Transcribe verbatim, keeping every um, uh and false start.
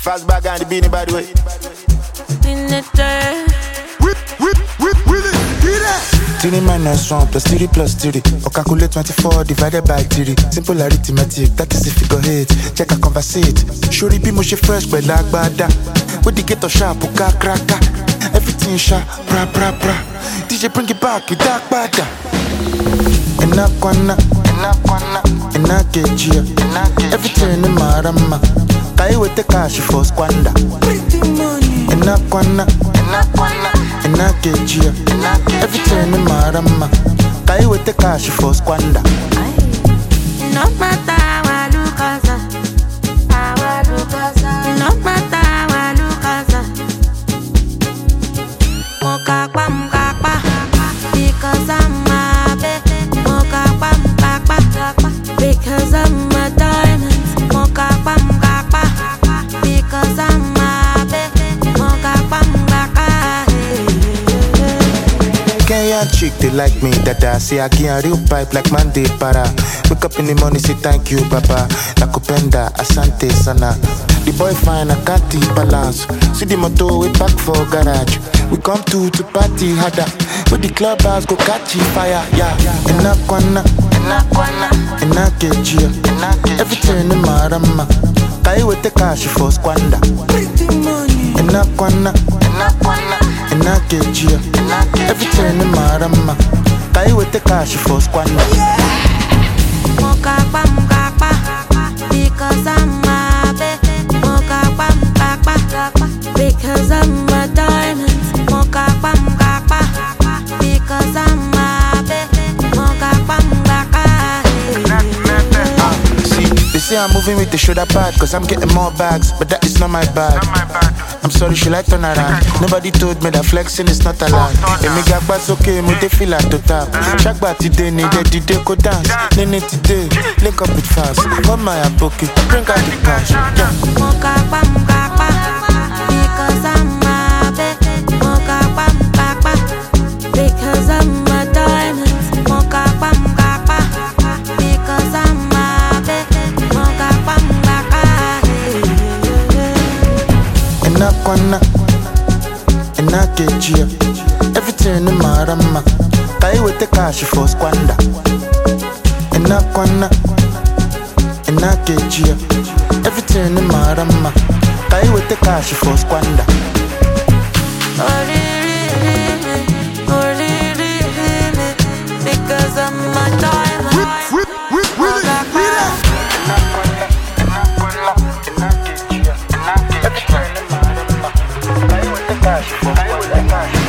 Fast back and the beanie by the way. In the dirt. With, with, with, with it, get it. Three minus one plus three plus three. Or calculate twenty-four divided by three. Simple arithmetic, that is if you go hit. Check a conversate. Shuri be mushy fresh, but like bada. With the ghetto sharp, uka kraka. Everything sharp, bra bra bra. D J bring it back, you dark bada. Enakwana, enakwana, enakejia. Everything in marama. Kai with the cash for squander. Enakwana, enakwana, enakejia. Everything in marama. Kai with the cash for squander. No matter how look as a, how look as a. No matter how look as a. Moka kwa moka kwa, because I'm a baby. Moka kwa moka kwa, because I'm a diamond. Moka kwa moka kwa, because I'm a baby. Moka kwa moka kwa. Kenyan chick, they like me, dada. Say I get a real pipe like Monday para. Wake up in the morning, say thank you, Baba. Nakupenda, asante sana. The boy fine, I can't keep balance. See the motor, we back for garage. We come to to party harder. With the clubhouse go catch fire, yeah. Enakwana, enakwana, enakejia. Everything in marama. Kai with the cash for squander. Enakwana, enakwana, enakejia. Everything in marama. Kai with the cash for squander. Moka kwa moka kwa, because I'm a baby. Moka kwa moka kwa, because I'm a diamond. Moka kwa moka kwa, because I'm a baby. Moka kwa moka kwa. See, they say I'm moving with the shoulder pad, cause I'm getting more bags, but that is not my bag. I'm sorry, she like turn around. Nobody told me that flexing is not allowed. And me got bass okay, me they feel like to tap. Shagba today, need the today go dance. Nene today, link up with fast. Come my pocket, bring out the cash. Yeah. Moka kwa moka kwa, because I'm a baby. Moka kwa moka kwa, because I'm a diamond. Moka kwa moka kwa, because I'm a baby. Moka kwa moka kwa. Enakwana, enakejia. Everything in marama. Kai with the cash for squander. Enakwana, enakejia. Everything in marama. Kai with the cash for squander. Because I'm a diamond. With, with, with, with it, get it. Everything in marama. Kai with the cash for squander.